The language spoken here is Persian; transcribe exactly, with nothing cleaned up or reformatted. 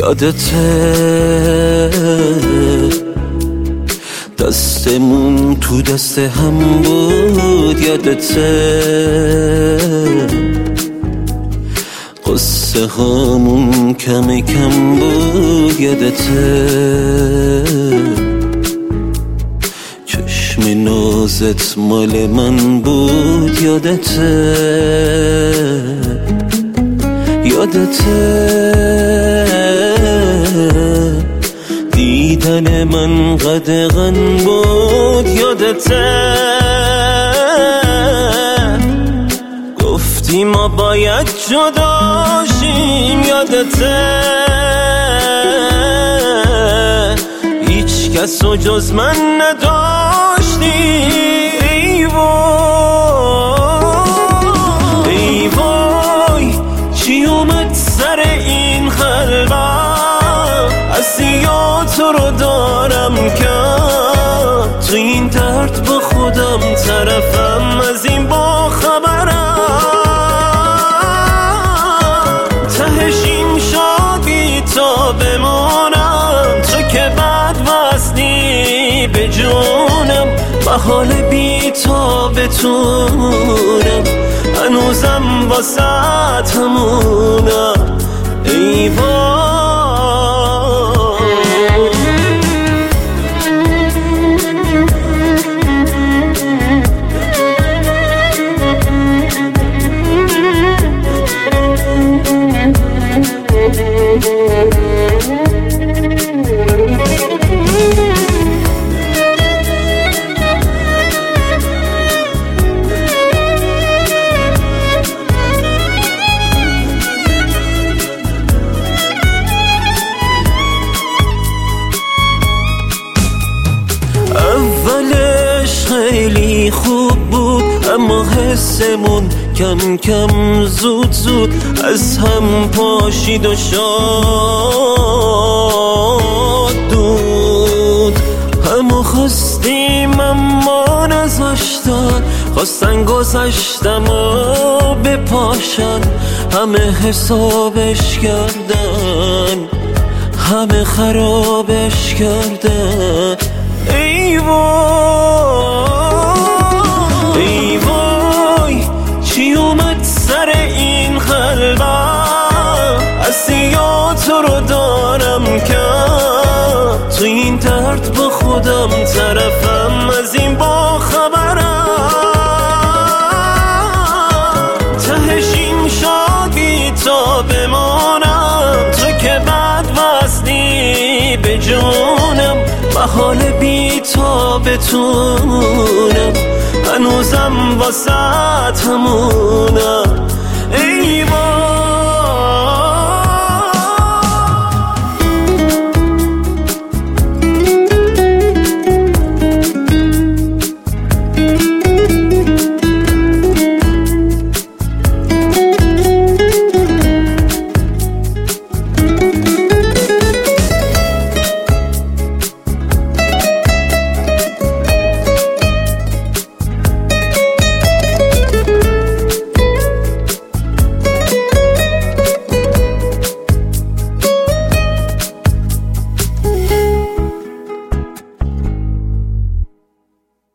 یادته دستمون تو دست هم بود، یادته قصه هامون کم کم بود، یادته چشم نازت مال من بود، یادته یادته دیدن من قدغن بود، یادته گفتی ما باید جداشیم، یادته هیچ کس و جز من نداشتی. ای وای ای وای چی اومد سر این خلوت، اسیا تو رو دارم کرد، تو این درد با خودم طرفم، از این با خبرم تهش این شادی تا بمونم، تو که بد وصلی به جونم، و حال بی تا بتونم هنوزم واسه همونم. ای وای خیلی خوب بود، اما حسمون کم کم زود زود از هم پاشید و شاد دود. همو خواستیم اما نذاشتن، خواستن گذشتم و بپاشن، همه حسابش کردن، همه خرابش کردن. ای وای ای وای چی اومد سر این خلوت، اسیا تو رو دارم کرد، تو این درد با خودم طرفم، از این با خبرم تهش این شادی تا بمانم، تو که بد وصلی به جونم، و حال بی تا بتونم هنوزم واسه همونم.